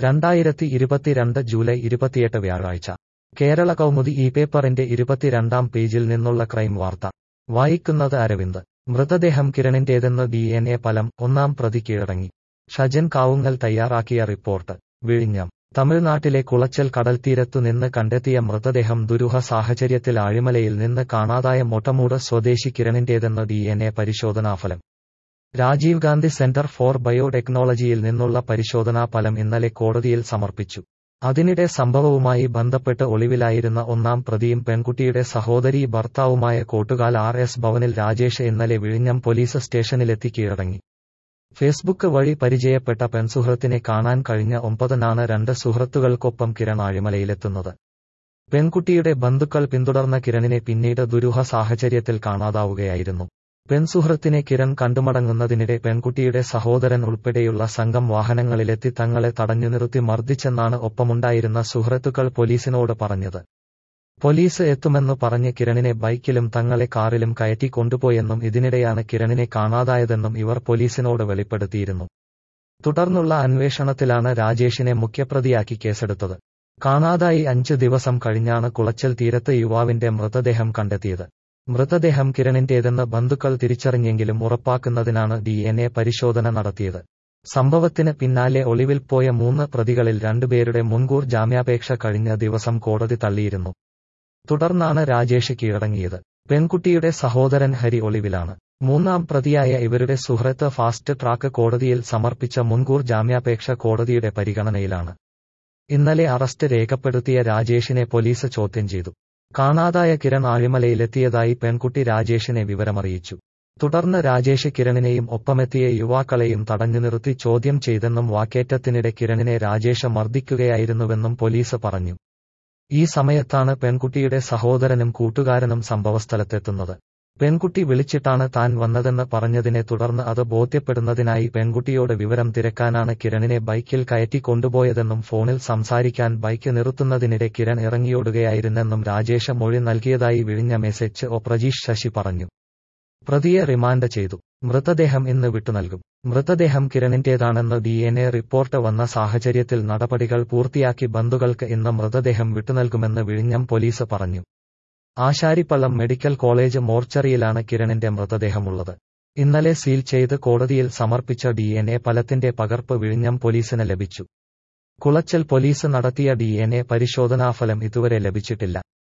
2022 July 28 വ്യാഴാഴ്ച കേരള കൗമുദി ഈ പേപ്പറിന്റെ 22-ാം പേജിൽ നിന്നുള്ള ക്രൈം വാർത്ത വായിക്കുന്നത് അരവിന്ദ്. മൃതദേഹം കിരണിന്റേതെന്ന് DNA ഫലം, 1-ാം പ്രതി കീഴടങ്ങി. ഷജൻ കാവുങ്ങൽ തയ്യാറാക്കിയ റിപ്പോർട്ട്. വിഴിഞ്ഞം. തമിഴ്നാട്ടിലെ കുളച്ചൽ കടൽത്തീരത്തു നിന്ന് കണ്ടെത്തിയ മൃതദേഹം ദുരൂഹ സാഹചര്യത്തിൽ ആഴിമലയിൽ നിന്ന് കാണാതായ മൊട്ടമൂട് സ്വദേശി കിരണിന്റേതെന്ന് DNA പരിശോധനാഫലം. രാജീവ് ഗാന്ധി സെന്റർ ഫോർ ബയോടെക്നോളജിയിൽ നിന്നുള്ള പരിശോധനാ ഫലം ഇന്നലെ കോടതിയിൽ സമർപ്പിച്ചു. അതിനിടെ സംഭവവുമായി ബന്ധപ്പെട്ട് ഒളിവിലായിരുന്ന 1-ാം പ്രതിയും പെൺകുട്ടിയുടെ സഹോദരീ ഭർത്താവുമായ കോട്ടുകാൽ RS ഭവനിൽ രാജേഷ് ഇന്നലെ വിഴിഞ്ഞം പോലീസ് സ്റ്റേഷനിലെത്തി കീഴടങ്ങി. ഫേസ്ബുക്ക് വഴി പരിചയപ്പെട്ട പെൺസുഹൃത്തിനെ കാണാൻ കഴിഞ്ഞ 9-നാണ് 2 സുഹൃത്തുക്കൾക്കൊപ്പം കിരൺ ആഴിമലയിലെത്തുന്നത്. പെൺകുട്ടിയുടെ ബന്ധുക്കൾ പിന്തുടർന്ന കിരണിനെ പിന്നീട് ദുരൂഹ സാഹചര്യത്തിൽ കാണാതാവുകയായിരുന്നു. പെൺസുഹൃത്തിനെ കിരൺ കണ്ടുമടങ്ങുന്നതിനിടെ പെൺകുട്ടിയുടെ സഹോദരൻ ഉൾപ്പെടെയുള്ള സംഘം വാഹനങ്ങളിലെത്തി തങ്ങളെ തടഞ്ഞുനിർത്തി മർദ്ദിച്ചെന്നാണ് ഒപ്പമുണ്ടായിരുന്ന സുഹൃത്തുക്കൾ പോലീസിനോട് പറഞ്ഞത്. പോലീസ് എത്തുമെന്നു പറഞ്ഞ് കിരണിനെ ബൈക്കിലും തങ്ങളെ കാറിലും കയറ്റി കൊണ്ടുപോയെന്നും ഇതിനിടെയാണ് കിരണിനെ കാണാതായതെന്നും ഇവർ പോലീസിനോട് വെളിപ്പെടുത്തിയിരുന്നു. തുടർന്നുള്ള അന്വേഷണത്തിലാണ് രാജേഷിനെ മുഖ്യപ്രതിയാക്കി കേസെടുത്തത്. കാണാതായി 5 ദിവസം കഴിഞ്ഞാണ് കുളച്ചൽ തീരത്ത് യുവാവിന്റെ മൃതദേഹം കണ്ടെത്തിയത്. മൃതദേഹം കിരണിന്റേതെന്ന് ബന്ധുക്കൾ തിരിച്ചറിഞ്ഞെങ്കിലും ഉറപ്പാക്കുന്നതിനാണ് DNA പരിശോധന നടത്തിയത്. സംഭവത്തിന് പിന്നാലെ ഒളിവിൽ പോയ 3 പ്രതികളിൽ 2 പേരുടെ മുൻകൂർ ജാമ്യാപേക്ഷ കഴിഞ്ഞ ദിവസം കോടതി തള്ളിയിരുന്നു. തുടർന്നാണ് രാജേഷ് കീഴടങ്ങിയത്. പെൺകുട്ടിയുടെ സഹോദരൻ ഹരി ഒളിവിലാണ്. 3-ാം പ്രതിയായ ഇവരുടെ സുഹൃത്ത് ഫാസ്റ്റ് ട്രാക്ക് കോടതിയിൽ സമർപ്പിച്ച മുൻകൂർ ജാമ്യാപേക്ഷ കോടതിയുടെ പരിഗണനയിലാണ്. ഇന്നലെ അറസ്റ്റ് രേഖപ്പെടുത്തിയ രാജേഷിനെ പോലീസ് ചോദ്യം ചെയ്തു. കാണാതായ കിരൺ ആഴിമലയിലെത്തിയതായി പെൺകുട്ടി രാജേഷിനെ വിവരമറിയിച്ചു. തുടർന്ന് രാജേഷ് കിരണിനെയും ഒപ്പമെത്തിയ യുവാക്കളെയും തടഞ്ഞുനിർത്തി ചോദ്യം ചെയ്തെന്നും വാക്കേറ്റത്തിനിടെ കിരണിനെ രാജേഷ് മർദ്ദിക്കുകയായിരുന്നുവെന്നും പോലീസ് പറഞ്ഞു. ഈ സമയത്താണ് പെൺകുട്ടിയുടെ സഹോദരനും കൂട്ടുകാരനും സംഭവസ്ഥലത്തെത്തുന്നത്. പെൺകുട്ടി വിളിച്ചിട്ടാണ് താൻ വന്നതെന്ന് പറഞ്ഞതിനെ തുടർന്ന് അത് ബോധ്യപ്പെടുന്നതിനായി പെൺകുട്ടിയോട് വിവരം തിരക്കാനാണ് കിരണിനെ ബൈക്കിൽ കയറ്റി കൊണ്ടുപോയതെന്നും ഫോണിൽ സംസാരിക്കാൻ ബൈക്ക് നിർത്തുന്നതിനിടെ കിരൺ ഇറങ്ങിയോടുകയായിരുന്നെന്നും രാജേഷ് മൊഴി നൽകിയതായി വിഴിഞ്ഞം SHO പ്രജീഷ് ശശി പറഞ്ഞു. പ്രതിയെ റിമാൻഡ് ചെയ്തു. മൃതദേഹം ഇന്ന് വിട്ടുനൽകും. മൃതദേഹം കിരണിന്റേതാണെന്ന് DNA റിപ്പോർട്ട് വന്ന സാഹചര്യത്തിൽ നടപടികൾ പൂർത്തിയാക്കി ബന്ധുക്കൾക്ക് ഇന്ന് മൃതദേഹം വിട്ടുനൽകുമെന്ന് വിഴിഞ്ഞം പോലീസ് പറഞ്ഞു. ആശാരിപ്പള്ളം മെഡിക്കൽ കോളേജ് മോർച്ചറിയിലാണ് കിരണിന്റെ മൃതദേഹമുള്ളത്. ഇന്നലെ സീൽ ചെയ്ത് കോടതിയിൽ സമർപ്പിച്ച DNA ഫലത്തിന്റെ പകർപ്പ് വിഴിഞ്ഞം പോലീസിന് ലഭിച്ചു. കുളച്ചൽ പോലീസ് നടത്തിയ DNA പരിശോധനാഫലം ഇതുവരെ ലഭിച്ചിട്ടില്ല.